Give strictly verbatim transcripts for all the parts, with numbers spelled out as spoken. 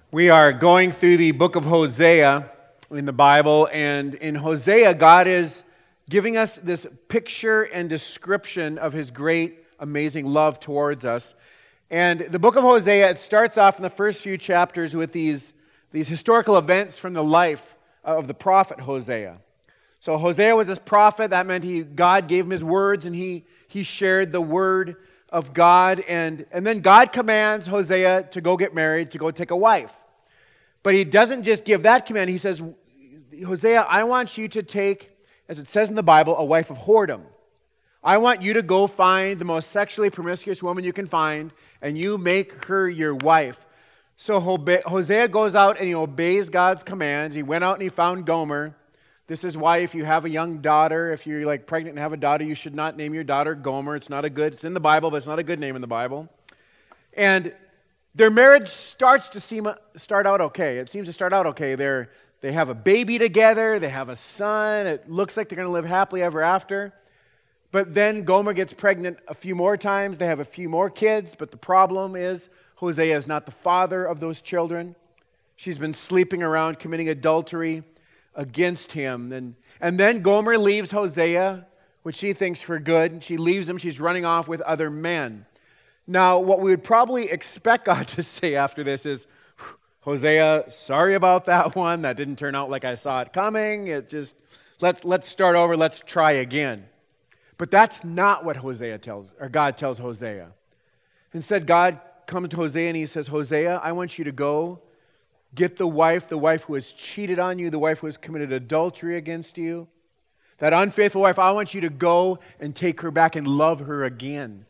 We are going through the book of Hosea in the Bible, and in Hosea, God is giving us this picture and description of His great, amazing love towards us. And the book of Hosea, it starts off in the first few chapters with these, these historical events from the life of the prophet Hosea. So Hosea was this prophet. That meant he God gave him His words, and he, he shared the word of God. And, and then God commands Hosea to go get married, to go take a wife. But He doesn't just give that command. He says, Hosea, I want you to take, as it says in the Bible, a wife of whoredom. I want you to go find the most sexually promiscuous woman you can find, and you make her your wife. So Hosea goes out and he obeys God's commands. He went out and he found Gomer. This is why if you have a young daughter, if you're like pregnant and have a daughter, you should not name your daughter Gomer. It's not a good, it's in the Bible, but it's not a good name in the Bible. And their marriage starts to seem start out okay. It seems to start out okay. They're, they have a baby together. They have a son. It looks like they're going to live happily ever after. But then Gomer gets pregnant a few more times. They have a few more kids. But the problem is Hosea is not the father of those children. She's been sleeping around, committing adultery against him. And, and then Gomer leaves Hosea, which she thinks for good. She leaves him. She's running off with other men. Now, what we would probably expect God to say after this is, Hosea, sorry about that one. That didn't turn out like I saw it coming. It just, let's, let's start over. Let's try again. But that's not what Hosea tells, or God tells Hosea. Instead, God comes to Hosea and He says, Hosea, I want you to go get the wife, the wife who has cheated on you, the wife who has committed adultery against you. That unfaithful wife, I want you to go and take her back and love her again.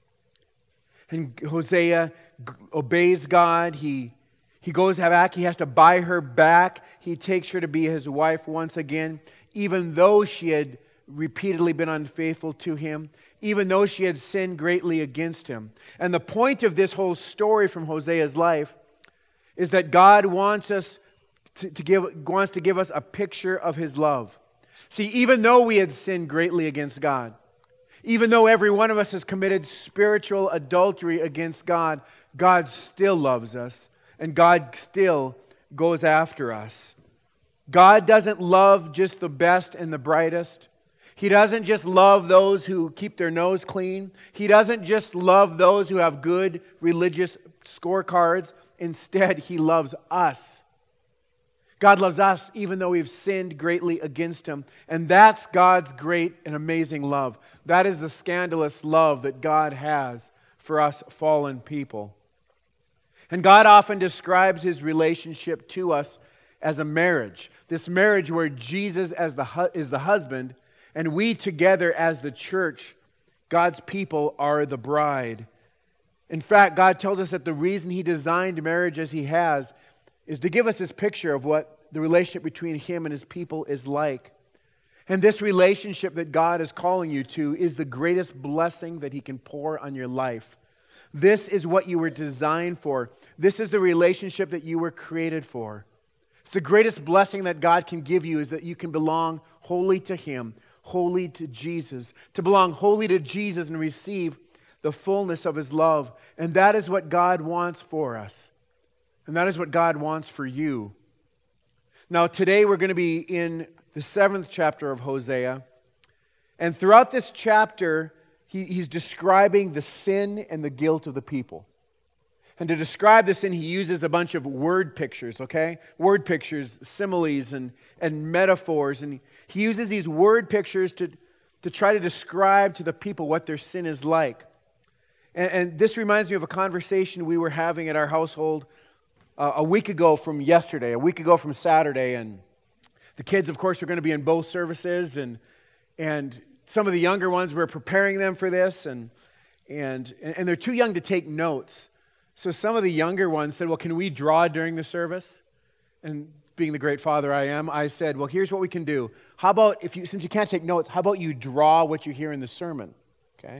And Hosea obeys God. He, he goes back. He has to buy her back. He takes her to be his wife once again, even though she had repeatedly been unfaithful to him, even though she had sinned greatly against him. And the point of this whole story from Hosea's life is that God wants us to, to give wants to give us a picture of His love. See, even though we had sinned greatly against God, even though every one of us has committed spiritual adultery against God, God still loves us, and God still goes after us. God doesn't love just the best and the brightest. He doesn't just love those who keep their nose clean. He doesn't just love those who have good religious scorecards. Instead, He loves us. God loves us even though we've sinned greatly against Him. And that's God's great and amazing love. That is the scandalous love that God has for us fallen people. And God often describes His relationship to us as a marriage. This marriage where Jesus as the hu- is the husband, and we together as the church, God's people, are the bride. In fact, God tells us that the reason He designed marriage as He has is to give us this picture of what the relationship between Him and His people is like. And this relationship that God is calling you to is the greatest blessing that He can pour on your life. This is what you were designed for. This is the relationship that you were created for. It's the greatest blessing that God can give you is that you can belong wholly to Him, wholly to Jesus. To belong wholly to Jesus and receive the fullness of His love. And that is what God wants for us. And that is what God wants for you. Now, today we're going to be in the seventh chapter of Hosea. And throughout this chapter, he, he's describing the sin and the guilt of the people. And to describe the sin, he uses a bunch of word pictures, okay? Word pictures, similes, and, and metaphors. And he uses these word pictures to, to try to describe to the people what their sin is like. And, and this reminds me of a conversation we were having at our household uh, a week ago from yesterday, a week ago from Saturday. And the kids, of course, are going to be in both services. And, and some of the younger ones, we're preparing them for this. And, and, and they're too young to take notes. So some of the younger ones said, well, can we draw during the service? And being the great father I am, I said, well, here's what we can do. How about, if you, since you can't take notes, how about you draw what you hear in the sermon? Okay?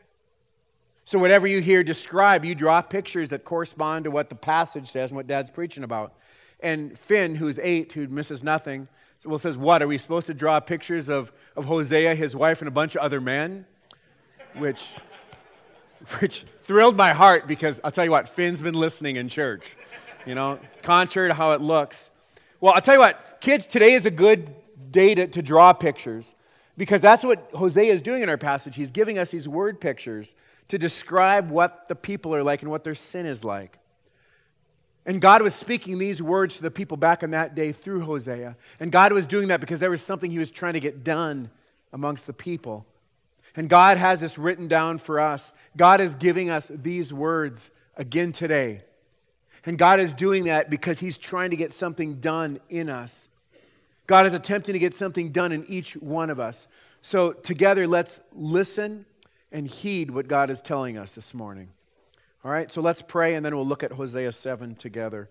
So whatever you hear described, you draw pictures that correspond to what the passage says and what Dad's preaching about. And Finn, who's eight, who misses nothing, well, says, what, are we supposed to draw pictures of, of Hosea, his wife, and a bunch of other men? Which... which thrilled my heart because I'll tell you what, Finn's been listening in church. you know, contrary to how it looks. Well, I'll tell you what, kids, today is a good day to, to draw pictures because that's what Hosea is doing in our passage. He's giving us these word pictures to describe what the people are like and what their sin is like. And God was speaking these words to the people back in that day through Hosea. And God was doing that because there was something He was trying to get done amongst the people. And God has this written down for us. God is giving us these words again today. And God is doing that because He's trying to get something done in us. God is attempting to get something done in each one of us. So together, let's listen and heed what God is telling us this morning. All right, so let's pray and then we'll look at Hosea seven together.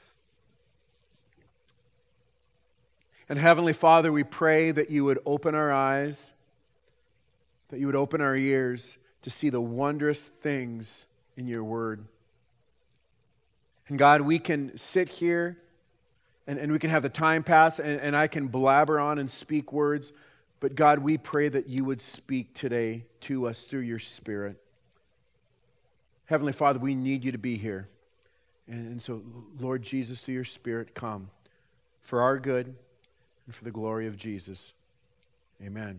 And Heavenly Father, we pray that You would open our eyes, that You would open our ears to see the wondrous things in Your Word. And God, we can sit here and, and we can have the time pass and, and I can blabber on and speak words, but God, we pray that You would speak today to us through Your Spirit. Heavenly Father, we need You to be here. And, and so, Lord Jesus, through Your Spirit, come for our good and for the glory of Jesus. Amen.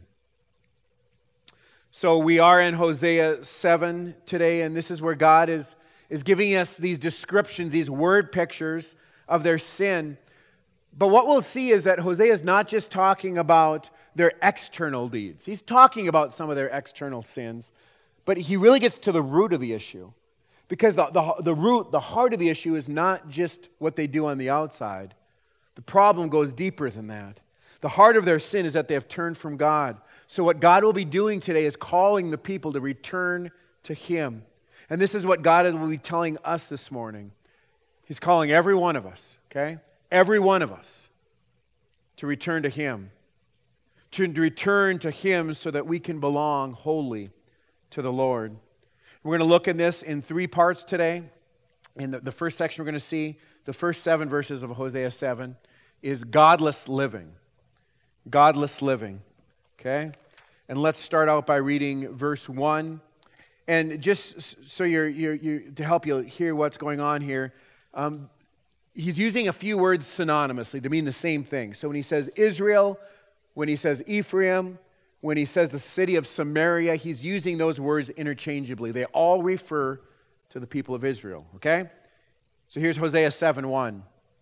So we are in Hosea seven today, and this is where God is, is giving us these descriptions, these word pictures of their sin. But what we'll see is that Hosea is not just talking about their external deeds. He's talking about some of their external sins, but he really gets to the root of the issue. Because the, the, the root, the heart of the issue is not just what they do on the outside. The problem goes deeper than that. The heart of their sin is that they have turned from God. So what God will be doing today is calling the people to return to Him. And this is what God will be telling us this morning. He's calling every one of us, okay? Every one of us to return to Him. To return to Him so that we can belong wholly to the Lord. We're going to look at this in three parts today. In the, the first section we're going to see, the first seven verses of Hosea seven, is godless living. Godless living. Okay? And let's start out by reading verse one. And just so you're, you're, you're to help you hear what's going on here, um, he's using a few words synonymously to mean the same thing. So when he says Israel, when he says Ephraim, when he says the city of Samaria, he's using those words interchangeably. They all refer to the people of Israel, okay? So here's Hosea seven one,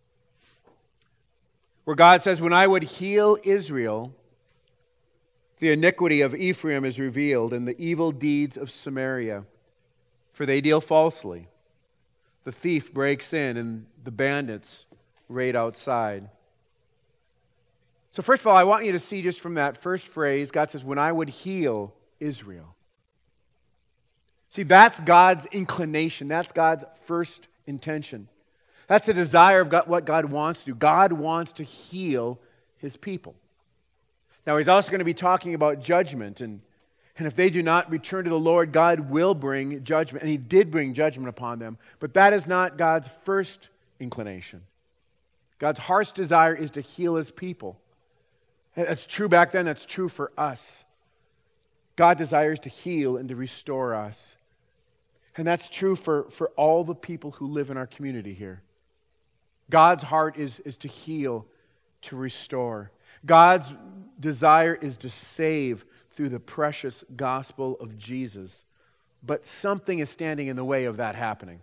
where God says, "When I would heal Israel, the iniquity of Ephraim is revealed, and the evil deeds of Samaria, for they deal falsely. The thief breaks in, and the bandits raid outside." So first of all, I want you to see just from that first phrase, God says, "When I would heal Israel." See, that's God's inclination. That's God's first intention. That's the desire of God, what God wants to do. God wants to heal His people. Now, He's also going to be talking about judgment. And, and if they do not return to the Lord, God will bring judgment. And He did bring judgment upon them. But that is not God's first inclination. God's heart's desire is to heal His people. That's true back then. That's true for us. God desires to heal and to restore us. And that's true for, for all the people who live in our community here. God's heart is, is to heal, to restore. God's desire is to save through the precious gospel of Jesus. But something is standing in the way of that happening.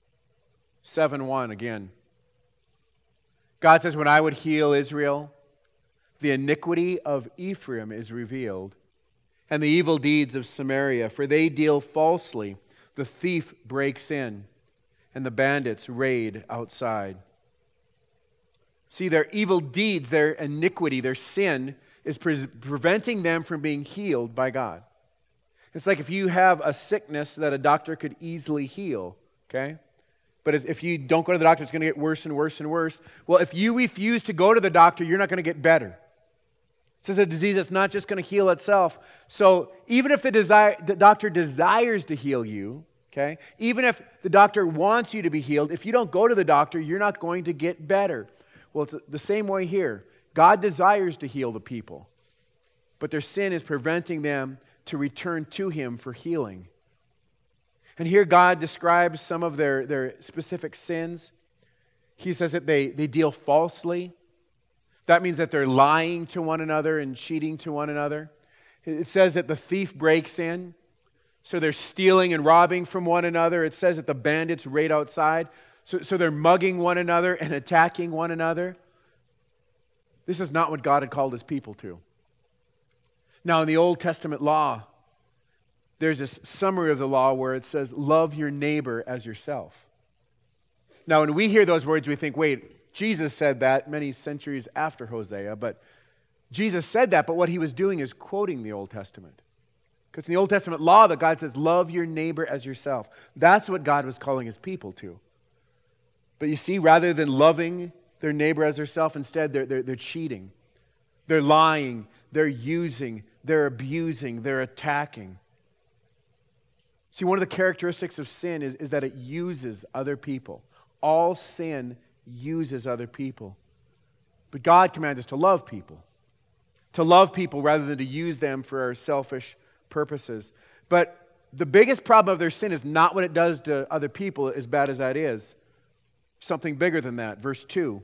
seven one again. God says, "When I would heal Israel, the iniquity of Ephraim is revealed, and the evil deeds of Samaria, for they deal falsely. The thief breaks in, and the bandits raid outside." See, their evil deeds, their iniquity, their sin is pre- preventing them from being healed by God. It's like if you have a sickness that a doctor could easily heal, okay? But if you don't go to the doctor, it's going to get worse and worse and worse. Well, if you refuse to go to the doctor, you're not going to get better. This is a disease that's not just going to heal itself. So even if the, desire, the doctor desires to heal you, okay, even if the doctor wants you to be healed, if you don't go to the doctor, you're not going to get better. Well, it's the same way here. God desires to heal the people, but their sin is preventing them to return to Him for healing. And here God describes some of their, their specific sins. He says that they, they deal falsely. That means that they're lying to one another and cheating to one another. It says that the thief breaks in, so they're stealing and robbing from one another. It says that the bandits raid outside, so, so they're mugging one another and attacking one another. This is not what God had called His people to. Now, in the Old Testament law, there's this summary of the law where it says, love your neighbor as yourself. Now, when we hear those words, we think, wait, Jesus said that many centuries after Hosea, but Jesus said that, but what He was doing is quoting the Old Testament. Because in the Old Testament law, that God says, love your neighbor as yourself. That's what God was calling His people to. But you see, rather than loving their neighbor as themselves, instead they're, they're, they're cheating. They're lying. They're using. They're abusing. They're attacking. See, one of the characteristics of sin is, is that it uses other people. All sin uses other people. But God commands us to love people. To love people rather than to use them for our selfish purposes. But the biggest problem of their sin is not what it does to other people, as bad as that is. Something bigger than that. Verse two.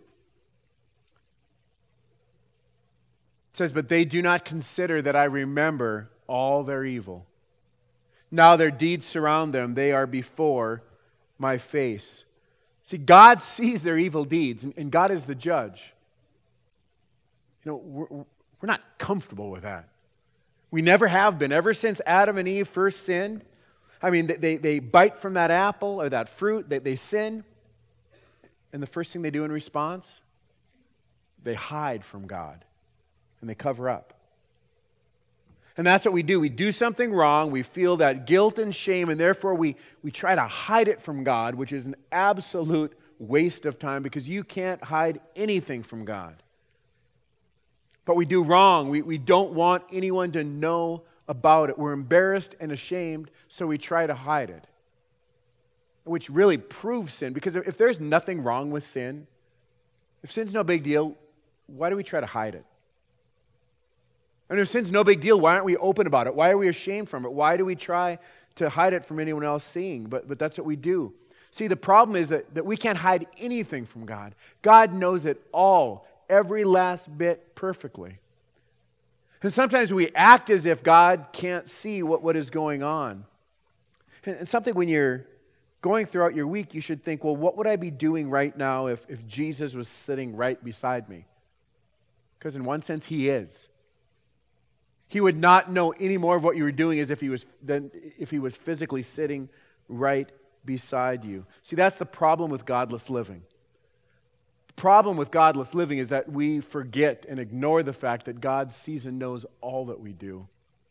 It says, but they do not consider that I remember all their evil. Now their deeds surround them. They are before my face. See, God sees their evil deeds, and God is the judge. You know, we're, we're not comfortable with that. We never have been. Ever since Adam and Eve first sinned, I mean, they, they bite from that apple or that fruit, they, they sin, and the first thing they do in response, they hide from God, and they cover up. And that's what we do. We do something wrong, we feel that guilt and shame, and therefore we, we try to hide it from God, which is an absolute waste of time because you can't hide anything from God. But we do wrong. We, we don't want anyone to know about it. We're embarrassed and ashamed, so we try to hide it. Which really proves sin, because if there's nothing wrong with sin, if sin's no big deal, why do we try to hide it? And if sin's no big deal, why aren't we open about it? Why are we ashamed from it? Why do we try to hide it from anyone else seeing? But, but that's what we do. See, the problem is that, that we can't hide anything from God. God knows it all, every last bit perfectly. And sometimes we act as if God can't see what, what is going on. And, and something when you're going throughout your week, you should think, well, what would I be doing right now if, if Jesus was sitting right beside me? Because in one sense, He is. He would not know any more of what you were doing as if he was than if he was physically sitting right beside you. See, that's the problem with godless living. The problem with godless living is that we forget and ignore the fact that God sees and knows all that we do.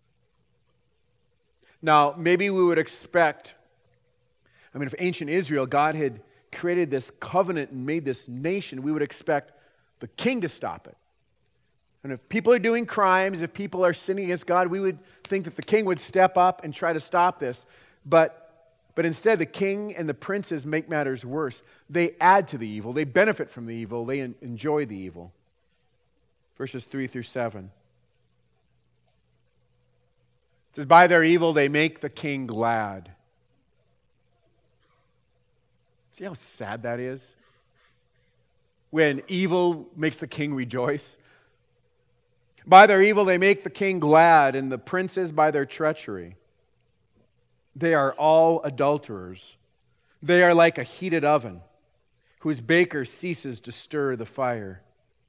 Now, maybe we would expect, I mean, if ancient Israel, God had created this covenant and made this nation, we would expect the king to stop it. And if people are doing crimes, if people are sinning against God, we would think that the king would step up and try to stop this. But, but instead, the king and the princes make matters worse. They add to the evil. They benefit from the evil. They en- enjoy the evil. Verses three through seven. It says, by their evil they make the king glad. See how sad that is? When evil makes the king rejoice. By their evil they make the king glad, and the princes by their treachery. They are all adulterers. They are like a heated oven, whose baker ceases to stir the fire.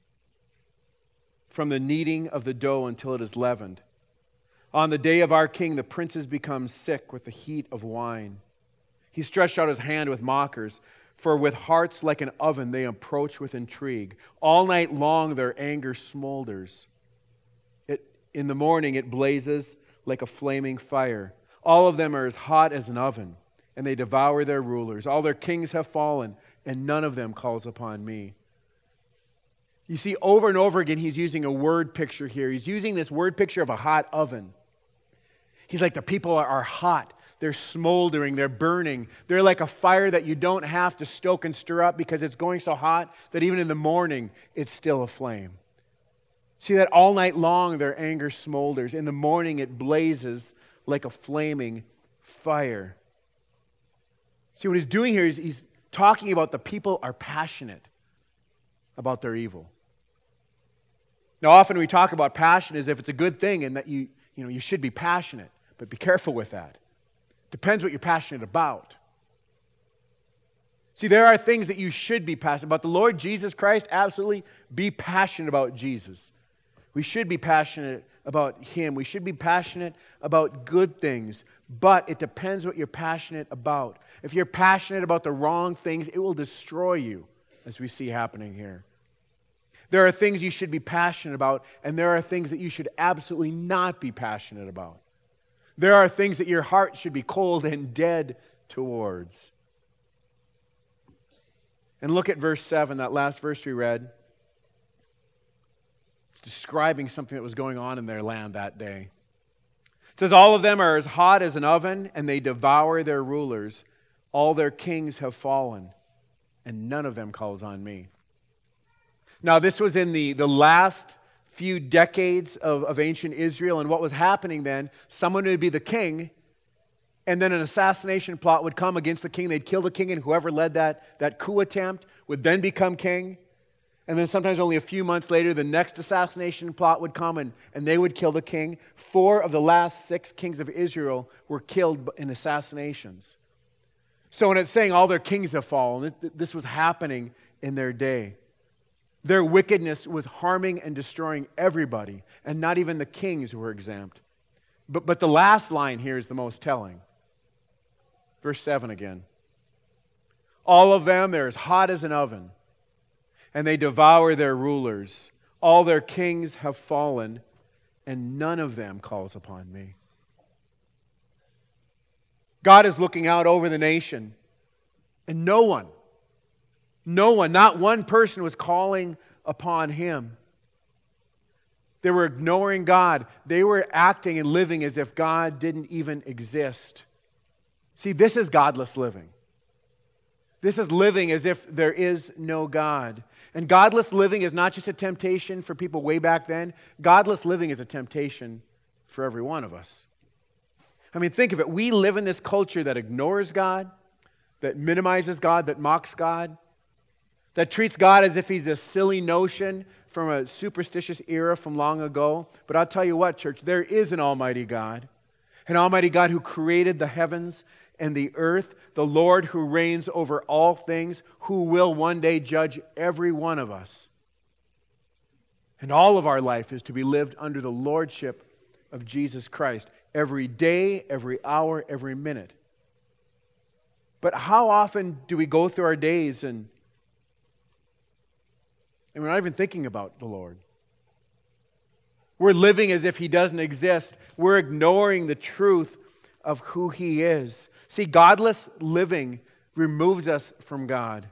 From the kneading of the dough until it is leavened. On the day of our king, the princes become sick with the heat of wine. He stretched out his hand with mockers, for with hearts like an oven they approach with intrigue. All night long their anger smolders. In the morning it blazes like a flaming fire. All of them are as hot as an oven, and they devour their rulers. All their kings have fallen, and none of them calls upon me. You see, over and over again, he's using a word picture here. He's using this word picture of a hot oven. He's like, the people are hot. They're smoldering. They're burning. They're like a fire that you don't have to stoke and stir up because it's going so hot that even in the morning, it's still aflame. See that all night long their anger smolders. In the morning it blazes like a flaming fire. See what he's doing here is he's talking about the people are passionate. about their evil. Now, often we talk about passion as if it's a good thing and that you, you know, you should be passionate, but be careful with that. Depends what you're passionate about. See, there are things that you should be passionate about. The Lord Jesus Christ, absolutely be passionate about Jesus. We should be passionate about Him. We should be passionate about good things, but it depends what you're passionate about. If you're passionate about the wrong things, it will destroy you, as we see happening here. There are things you should be passionate about, and there are things that you should absolutely not be passionate about. There are things that your heart should be cold and dead towards. And look at verse seven, that last verse we read. It's describing something that was going on in their land that day. It says, all of them are as hot as an oven, and they devour their rulers. All their kings have fallen, and none of them calls on me. Now, this was in the, the last few decades of, of ancient Israel, and what was happening then, someone would be the king, and then an assassination plot would come against the king. They'd kill the king, and whoever led that, that coup attempt would then become king. And then sometimes only a few months later, the next assassination plot would come, and, and they would kill the king. Four of the last six kings of Israel were killed in assassinations. So when it's saying all their kings have fallen, this was happening in their day. Their wickedness was harming and destroying everybody, and not even the kings were exempt. But, but the last line here is the most telling. Verse seven again. All of them, they're as hot as an oven, and they devour their rulers. All their kings have fallen, and none of them calls upon me. God is looking out over the nation, and no one, no one, not one person was calling upon Him. They were ignoring God. They were acting and living as if God didn't even exist. See, this is godless living. This is living as if there is no God. And godless living is not just a temptation for people way back then. Godless living is a temptation for every one of us. I mean, think of it. We live in this culture that ignores God, that minimizes God, that mocks God, that treats God as if He's a silly notion from a superstitious era from long ago. But I'll tell you what, church, there is an almighty God, an almighty God who created the heavens and the earth, the Lord who reigns over all things, who will one day judge every one of us. And all of our life is to be lived under the lordship of Jesus Christ, every day, every hour, every minute. But how often do we go through our days and, and we're not even thinking about the Lord? We're living as if He doesn't exist. We're ignoring the truth of who He is. See, godless living removes us from God.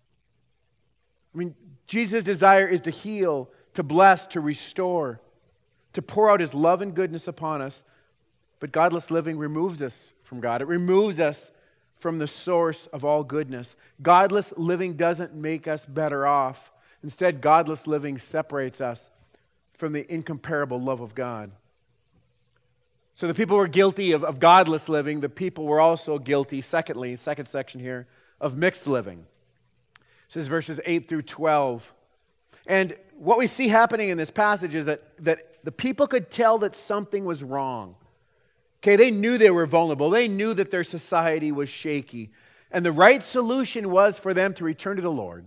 I mean, Jesus' desire is to heal, to bless, to restore, to pour out His love and goodness upon us. But godless living removes us from God. It removes us from the source of all goodness. Godless living doesn't make us better off. Instead, godless living separates us from the incomparable love of God. So the people were guilty of, of godless living. The people were also guilty, secondly, second section here, of mixed living. This is verses eight through twelve. And what we see happening in this passage is that, that the people could tell that something was wrong. Okay, they knew they were vulnerable. They knew that their society was shaky. And the right solution was for them to return to the Lord.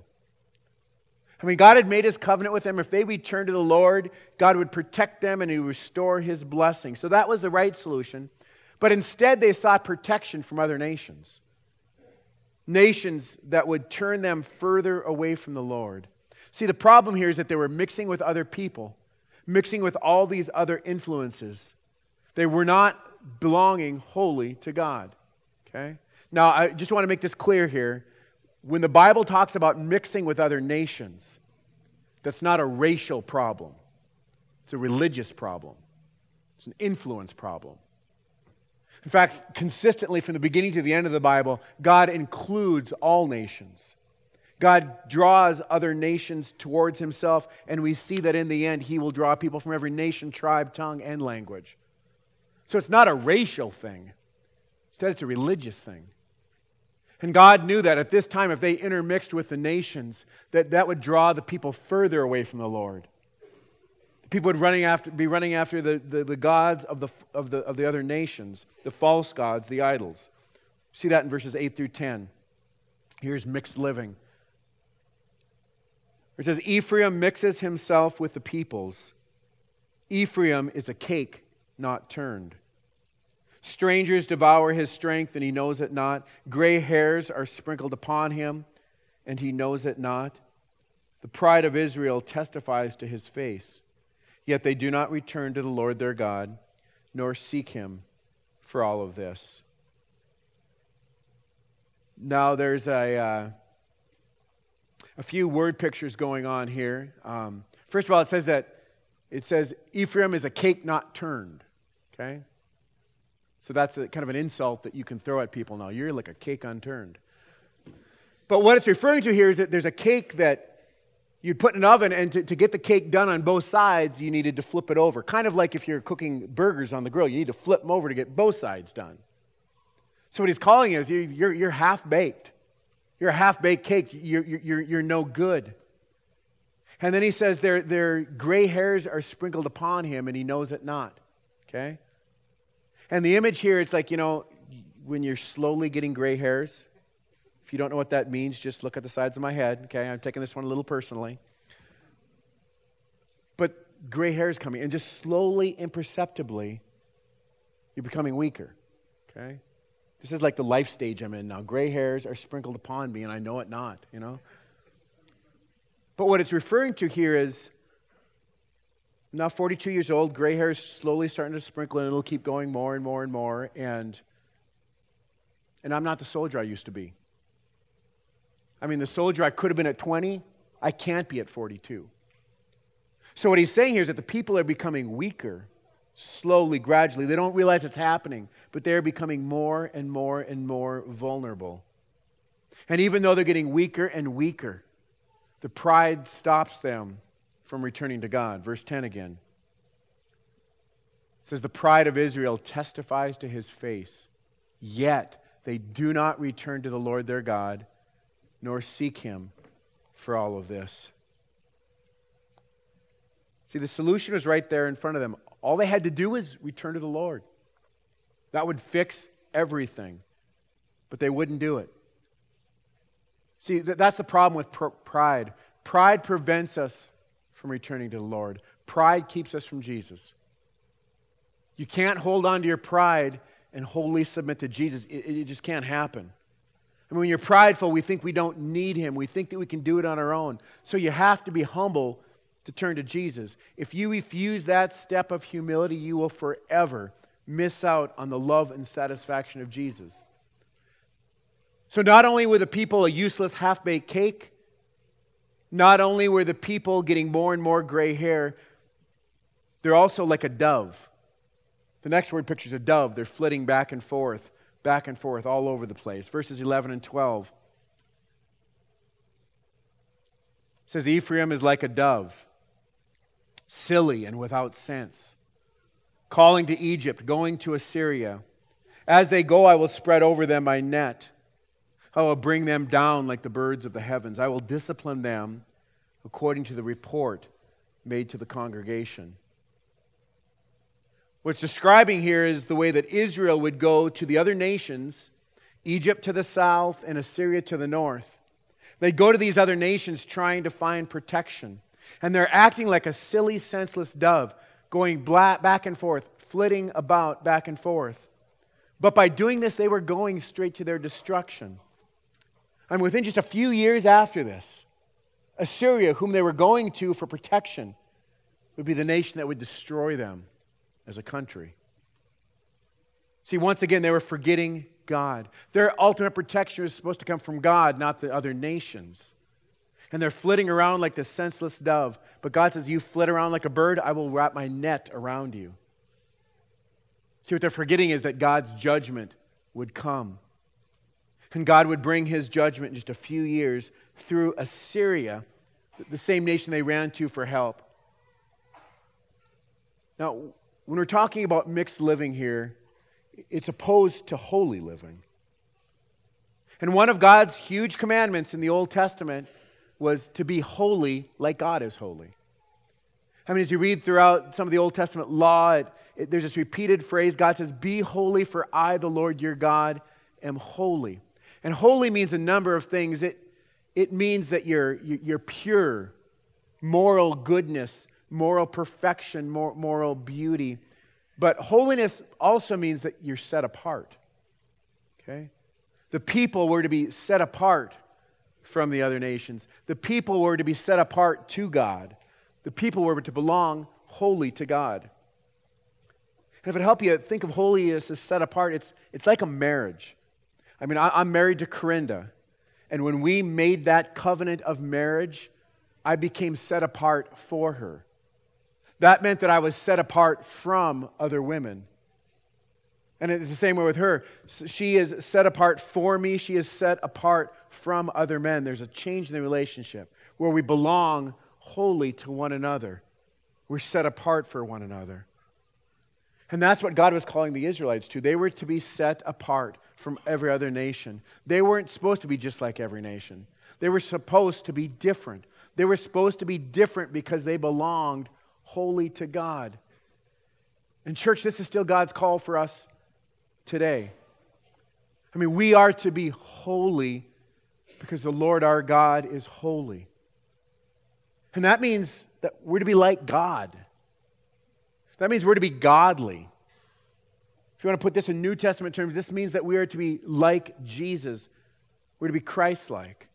I mean, God had made His covenant with them. If they returned to the Lord, God would protect them and He would restore His blessing. So that was the right solution. But instead, they sought protection from other nations. Nations that would turn them further away from the Lord. See, the problem here is that they were mixing with other people, mixing with all these other influences. They were not belonging wholly to God. Okay? Now, I just want to make this clear here. When the Bible talks about mixing with other nations, that's not a racial problem. It's a religious problem. It's an influence problem. In fact, consistently from the beginning to the end of the Bible, God includes all nations. God draws other nations towards Himself, and we see that in the end, He will draw people from every nation, tribe, tongue, and language. So it's not a racial thing. Instead, it's a religious thing. And God knew that at this time, if they intermixed with the nations, that that would draw the people further away from the Lord. People would running after, be running after the, the, the gods of the, of, the, of the other nations, the false gods, the idols. See that in verses eight through ten. Here's mixed living. It says, Ephraim mixes himself with the peoples. Ephraim is a cake not turned. Strangers devour his strength, and he knows it not. Gray hairs are sprinkled upon him, and he knows it not. The pride of Israel testifies to his face. Yet they do not return to the Lord their God, nor seek him for all of this. Now there's a, uh, a few word pictures going on here. Um, first of all, it says that it says Ephraim is a cake not turned. Okay? So that's a, kind of an insult that you can throw at people now. You're like a cake unturned. But what it's referring to here is that there's a cake that you'd put in an oven, and to, to get the cake done on both sides, you needed to flip it over. Kind of like if you're cooking burgers on the grill. You need to flip them over to get both sides done. So what he's calling is you, you're, you're half-baked. You're a half-baked cake. You're, you're, you're no good. And then he says their, their gray hairs are sprinkled upon him, and he knows it not. Okay? And the image here, it's like, you know, when you're slowly getting gray hairs. If you don't know what that means, just look at the sides of my head. Okay, I'm taking this one a little personally. But gray hair is coming, and just slowly, imperceptibly, you're becoming weaker. Okay? This is like the life stage I'm in now. Gray hairs are sprinkled upon me, and I know it not, you know? But what it's referring to here is, I'm now forty-two years old, gray hair is slowly starting to sprinkle, and it'll keep going more and more and more, and, and I'm not the soldier I used to be. I mean, the soldier I could have been at twenty, I can't be at forty-two. So what he's saying here is that the people are becoming weaker, slowly, gradually. They don't realize it's happening, but they're becoming more and more and more vulnerable. And even though they're getting weaker and weaker, the pride stops them from returning to God. Verse ten again. It says, the pride of Israel testifies to his face, yet they do not return to the Lord their God, nor seek him for all of this. See, the solution was right there in front of them. All they had to do was return to the Lord. That would fix everything. But they wouldn't do it. See, that's the problem with pr- pride. Pride prevents us from returning to the Lord. Pride keeps us from Jesus. You can't hold on to your pride and wholly submit to Jesus. It, it just can't happen. I mean, when you're prideful, we think we don't need him. We think that we can do it on our own. So you have to be humble to turn to Jesus. If you refuse that step of humility, you will forever miss out on the love and satisfaction of Jesus. So not only were the people a useless half-baked cake, not only were the people getting more and more gray hair, they're also like a dove. The next word pictures a dove. They're flitting back and forth. Back and forth all over the place. Verses eleven and twelve. It says, Ephraim is like a dove, silly and without sense, calling to Egypt, going to Assyria. As they go, I will spread over them my net. I will bring them down like the birds of the heavens. I will discipline them according to the report made to the congregation. What's describing here is the way that Israel would go to the other nations, Egypt to the south and Assyria to the north. They'd go to these other nations trying to find protection. And they're acting like a silly, senseless dove, going back and forth, flitting about back and forth. But by doing this, they were going straight to their destruction. And within just a few years after this, Assyria, whom they were going to for protection, would be the nation that would destroy them as a country. See, once again, they were forgetting God. Their ultimate protection was supposed to come from God, not the other nations. And they're flitting around like this senseless dove. But God says, you flit around like a bird, I will wrap my net around you. See, what they're forgetting is that God's judgment would come. And God would bring his judgment in just a few years through Assyria, the same nation they ran to for help. Now, when we're talking about mixed living here, it's opposed to holy living. And one of God's huge commandments in the Old Testament was to be holy like God is holy. I mean, as you read throughout some of the Old Testament law, it, it, there's this repeated phrase. God says, "Be holy, for I, the Lord your God, am holy." And holy means a number of things. It, it means that you're, you're pure, moral goodness, moral perfection, moral beauty. But holiness also means that you're set apart. Okay? The people were to be set apart from the other nations. The people were to be set apart to God. The people were to belong wholly to God. And if it helps you think of holiness as set apart, it's, it's like a marriage. I mean, I, I'm married to Corinda. And when we made that covenant of marriage, I became set apart for her. That meant that I was set apart from other women. And it's the same way with her. She is set apart for me. She is set apart from other men. There's a change in the relationship where we belong wholly to one another. We're set apart for one another. And that's what God was calling the Israelites to. They were to be set apart from every other nation. They weren't supposed to be just like every nation. They were supposed to be different. They were supposed to be different because they belonged wholly to God. And church, this is still God's call for us today. I mean, we are to be holy because the Lord our God is holy. And that means that we're to be like God. That means we're to be godly. If you want to put this in New Testament terms, this means that we are to be like Jesus. We're to be Christ-like.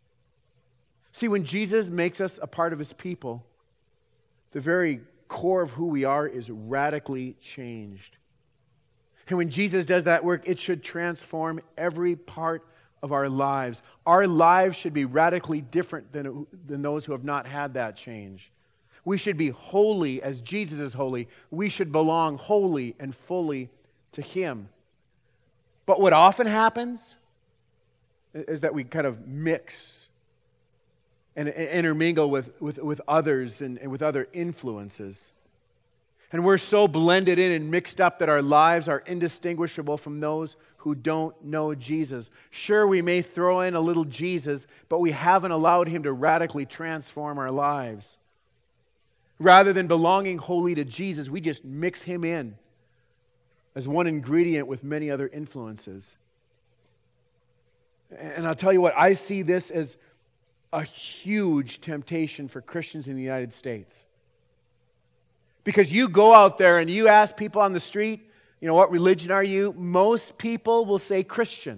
See, when Jesus makes us a part of His people, the very core of who we are is radically changed. And when Jesus does that work, it should transform every part of our lives. Our lives should be radically different than, than those who have not had that change. We should be holy as Jesus is holy. We should belong wholly and fully to Him. But what often happens is that we kind of mix and intermingle with, with, with others and, and with other influences. And we're so blended in and mixed up that our lives are indistinguishable from those who don't know Jesus. Sure, we may throw in a little Jesus, but we haven't allowed Him to radically transform our lives. Rather than belonging wholly to Jesus, we just mix Him in as one ingredient with many other influences. And I'll tell you what, I see this as a huge temptation for Christians in the United States. Because you go out there and you ask people on the street, you know, what religion are you? Most people will say Christian.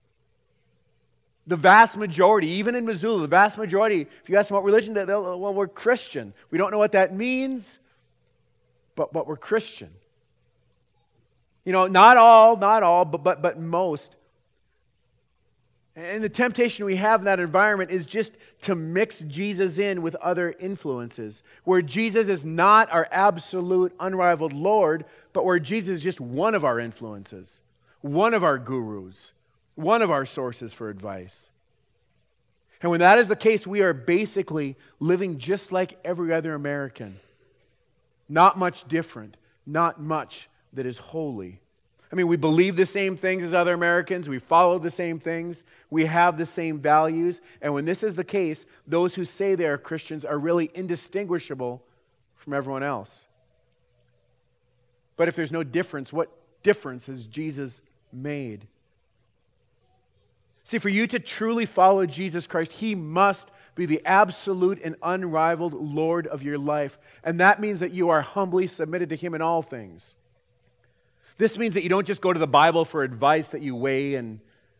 The vast majority, even in Missoula, the vast majority, if you ask them what religion, they'll, well, we're Christian. We don't know what that means, but, but we're Christian. You know, not all, not all, but, but, but most. And the temptation we have in that environment is just to mix Jesus in with other influences, where Jesus is not our absolute, unrivaled Lord, but where Jesus is just one of our influences, one of our gurus, one of our sources for advice. And when that is the case, we are basically living just like every other American. Not much different, not much that is holy. I mean, we believe the same things as other Americans. We follow the same things. We have the same values. And when this is the case, those who say they are Christians are really indistinguishable from everyone else. But if there's no difference, what difference has Jesus made? See, for you to truly follow Jesus Christ, He must be the absolute and unrivaled Lord of your life. And that means that you are humbly submitted to Him in all things. This means that you don't just go to the Bible for advice that you weigh, and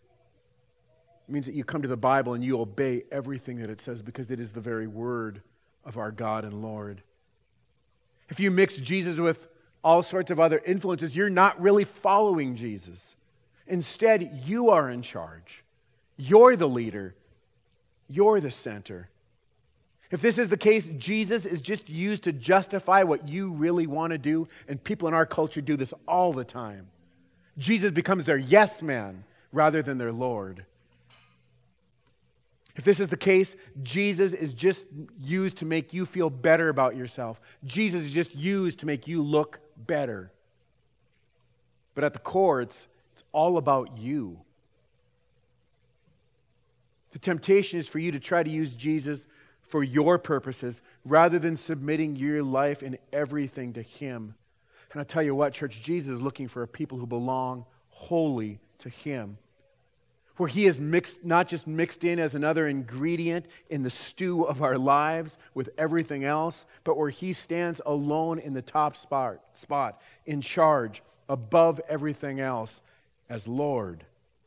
it means that you come to the Bible and you obey everything that it says because it is the very word of our God and Lord. If you mix Jesus with all sorts of other influences, you're not really following Jesus. Instead, you are in charge. You're the leader. You're the center. If this is the case, Jesus is just used to justify what you really want to do, and people in our culture do this all the time. Jesus becomes their yes man rather than their Lord. If this is the case, Jesus is just used to make you feel better about yourself. Jesus is just used to make you look better. But at the core, it's, it's all about you. The temptation is for you to try to use Jesus for your purposes rather than submitting your life and everything to Him. And I'll tell you what, church, Jesus is looking for a people who belong wholly to Him. Where He is mixed, not just mixed in as another ingredient in the stew of our lives with everything else, but where He stands alone in the top spot, spot in charge, above everything else, as Lord.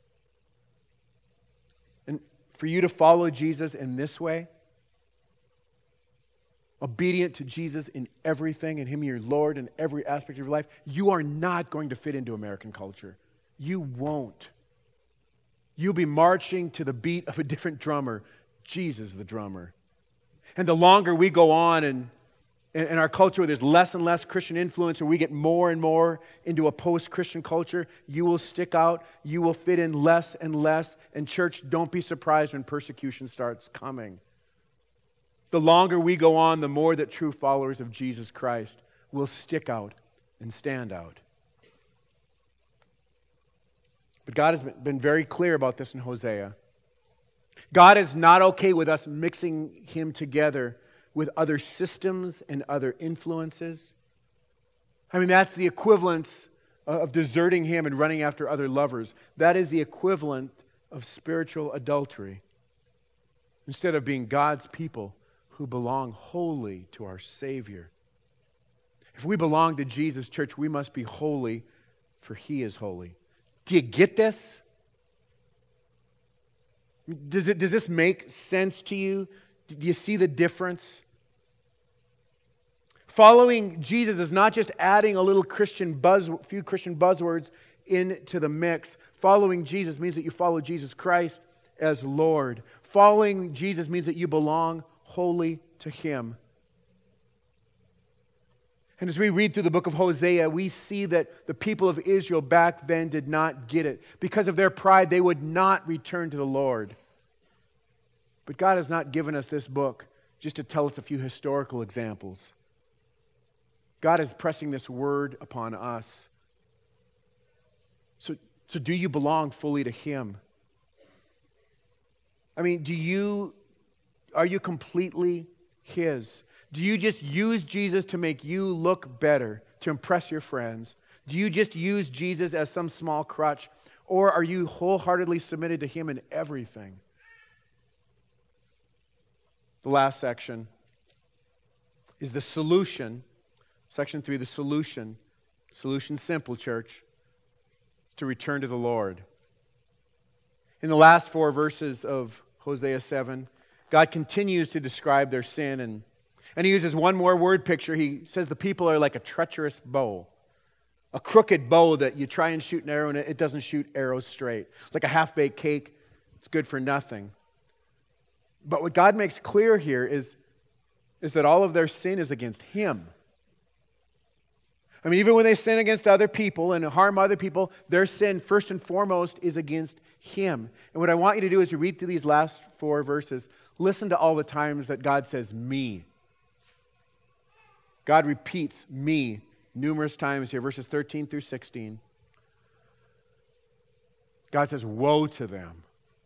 And for you to follow Jesus in this way, obedient to Jesus in everything, and Him your Lord in every aspect of your life, you are not going to fit into American culture. You won't. You'll be marching to the beat of a different drummer, Jesus the drummer. And the longer we go on in, in our culture where there's less and less Christian influence, and we get more and more into a post-Christian culture, you will stick out, you will fit in less and less. And church, don't be surprised when persecution starts coming. The longer we go on, the more that true followers of Jesus Christ will stick out and stand out. But God has been very clear about this in Hosea. God is not okay with us mixing Him together with other systems and other influences. I mean, that's the equivalent of deserting Him and running after other lovers. That is the equivalent of spiritual adultery. Instead of being God's people who belong wholly to our Savior. If we belong to Jesus, church, we must be holy, for He is holy. Do you get this? Does it, does this make sense to you? Do you see the difference? Following Jesus is not just adding a little Christian buzz, few Christian buzzwords into the mix. Following Jesus means that you follow Jesus Christ as Lord. Following Jesus means that you belong wholly to Him. And as we read through the book of Hosea, we see that the people of Israel back then did not get it. Because of their pride, they would not return to the Lord. But God has not given us this book just to tell us a few historical examples. God is pressing this word upon us. So, so do you belong fully to Him? I mean, do you, are you completely His? Do you just use Jesus to make you look better, to impress your friends? Do you just use Jesus as some small crutch? Or are you wholeheartedly submitted to Him in everything? The last section is the solution. Section three, the solution. Solution simple, church. It's to return to the Lord. In the last four verses of Hosea seven, God continues to describe their sin, and And He uses one more word picture. He says the people are like a treacherous bow. A crooked bow that you try and shoot an arrow and it doesn't shoot arrows straight. Like a half-baked cake, it's good for nothing. But what God makes clear here is, is that all of their sin is against Him. I mean, even when they sin against other people and harm other people, their sin, first and foremost, is against Him. And what I want you to do is you read through these last four verses, listen to all the times that God says, me. God repeats me numerous times here, verses thirteen through sixteen. God says, woe to them.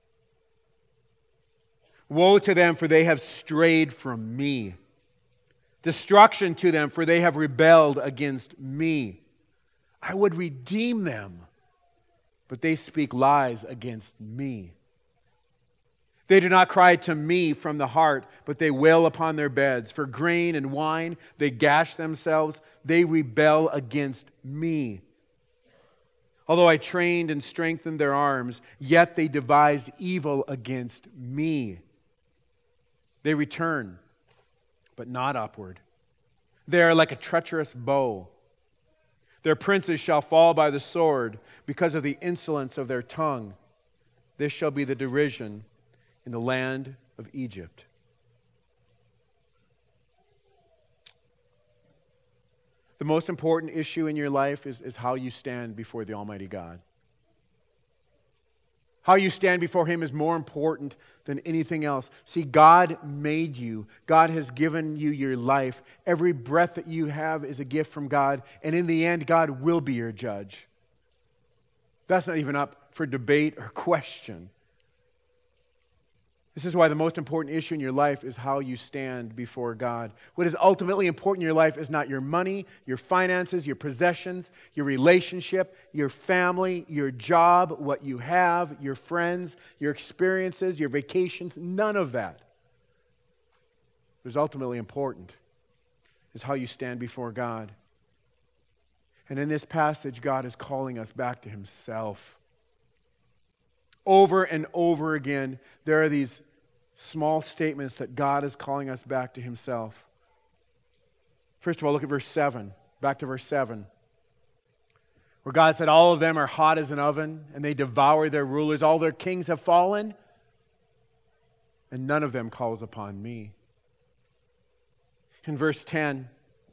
Woe to them, for they have strayed from me. Destruction to them, for they have rebelled against me. I would redeem them, but they speak lies against me. They do not cry to me from the heart, but they wail upon their beds. For grain and wine, they gash themselves. They rebel against me. Although I trained and strengthened their arms, yet they devise evil against me. They return, but not upward. They are like a treacherous bow. Their princes shall fall by the sword because of the insolence of their tongue. This shall be the derision in the land of Egypt. The most important issue in your life is, is how you stand before the Almighty God. How you stand before Him is more important than anything else. See, God made you. God has given you your life. Every breath that you have is a gift from God. And in the end, God will be your judge. That's not even up for debate or question. This is why the most important issue in your life is how you stand before God. What is ultimately important in your life is not your money, your finances, your possessions, your relationship, your family, your job, what you have, your friends, your experiences, your vacations, none of that. What is ultimately important is how you stand before God. And in this passage, God is calling us back to Himself. Over and over again, there are these small statements that God is calling us back to Himself. First of all, look at verse seven. Back to verse seven. Where God said, all of them are hot as an oven, and they devour their rulers. All their kings have fallen, and none of them calls upon me. In verse ten,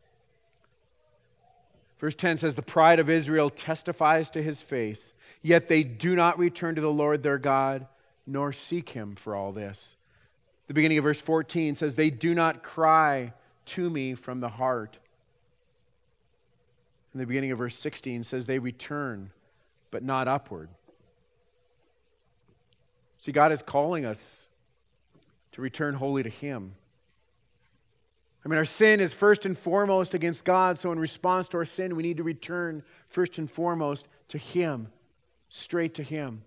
verse ten says, the pride of Israel testifies to His face, yet they do not return to the Lord their God, nor seek Him for all this. The beginning of verse fourteen says, they do not cry to me from the heart. And the beginning of verse sixteen says, they return, but not upward. See, God is calling us to return wholly to Him. I mean, our sin is first and foremost against God, so in response to our sin, we need to return first and foremost to Him, straight to Him.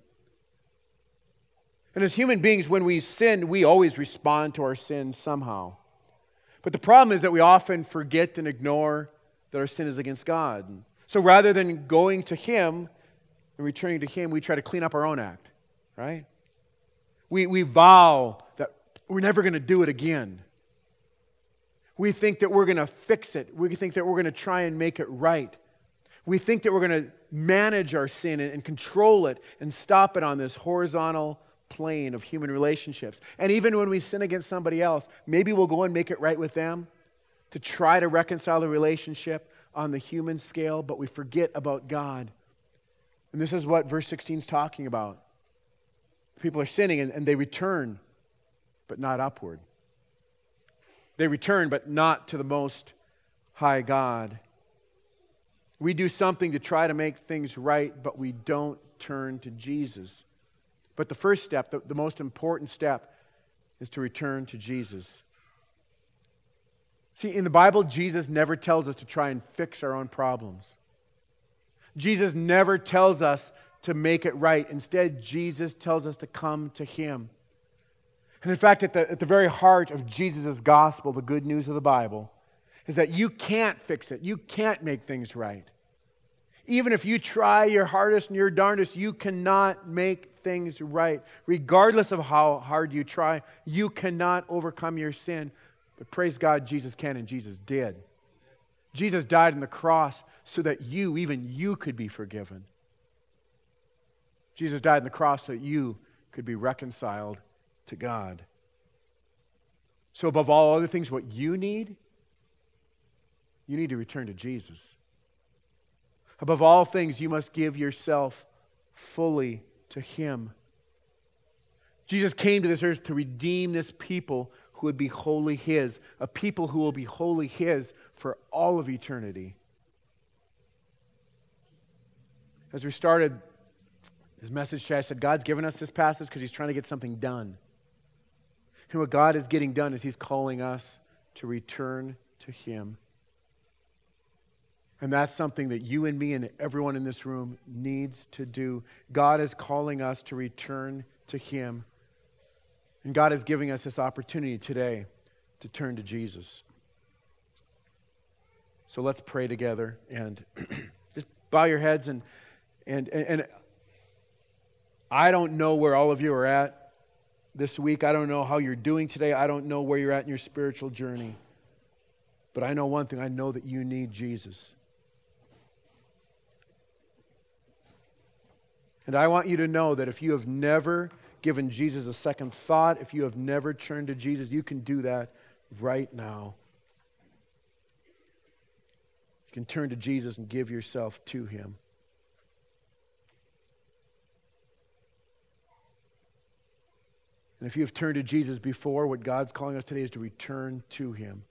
And as human beings, when we sin, we always respond to our sin somehow. But the problem is that we often forget and ignore that our sin is against God. So rather than going to Him and returning to Him, we try to clean up our own act, right? We, we vow that we're never going to do it again. We think that we're going to fix it. We think that we're going to try and make it right. We think that we're going to manage our sin and, and control it and stop it on this horizontal plane of human relationships. And even when we sin against somebody else, maybe we'll go and make it right with them to try to reconcile the relationship on the human scale, but we forget about God. And this is what verse sixteen is talking about. People are sinning and, and they return, but not upward. They return, but not to the Most High God. We do something to try to make things right, but we don't turn to Jesus. But the first step, the, the most important step, is to return to Jesus. See, in the Bible, Jesus never tells us to try and fix our own problems. Jesus never tells us to make it right. Instead, Jesus tells us to come to Him. And in fact, at the, at the very heart of Jesus' gospel, the good news of the Bible, is that you can't fix it. You can't make things right. Even if you try your hardest and your darndest, you cannot make things right. Regardless of how hard you try, you cannot overcome your sin. But praise God, Jesus can, and Jesus did. Jesus died on the cross so that you, even you, could be forgiven. Jesus died on the cross so that you could be reconciled to God. So above all other things, what you need, you need to return to Jesus. Above all things, you must give yourself fully to Him. Jesus came to this earth to redeem this people who would be wholly His, a people who will be wholly His for all of eternity. As we started this message today, I said God's given us this passage because He's trying to get something done. And what God is getting done is He's calling us to return to Him. And that's something that you and me and everyone in this room needs to do. God is calling us to return to Him. And God is giving us this opportunity today to turn to Jesus. So let's pray together and just bow your heads. And, and, and, and I don't know where all of you are at this week. I don't know how you're doing today. I don't know where you're at in your spiritual journey. But I know one thing. I know that you need Jesus. And I want you to know that if you have never given Jesus a second thought, if you have never turned to Jesus, you can do that right now. You can turn to Jesus and give yourself to Him. And if you have turned to Jesus before, what God's calling us today is to return to Him.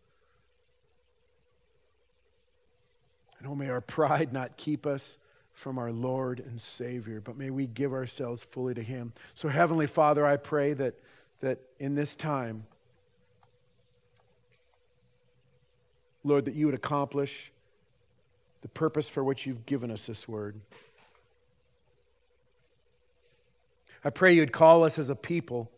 And oh, may our pride not keep us from our Lord and Savior, but may we give ourselves fully to Him. So Heavenly Father, I pray that that in this time, Lord, that you would accomplish the purpose for which you've given us this word. I pray you'd call us as a people,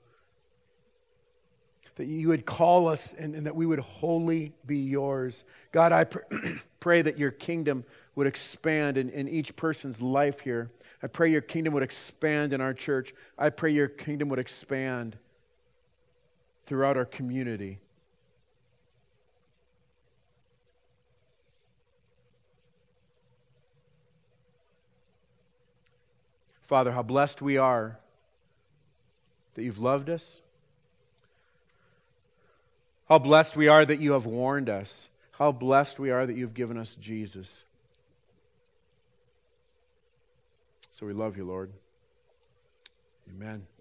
that you would call us and, and that we would wholly be yours. God, I pr- pray that your kingdom would expand in, in each person's life here. I pray your kingdom would expand in our church. I pray your kingdom would expand throughout our community. Father, how blessed we are that you've loved us. How blessed we are that you have warned us. How blessed we are that you've given us Jesus. So we love you, Lord. Amen.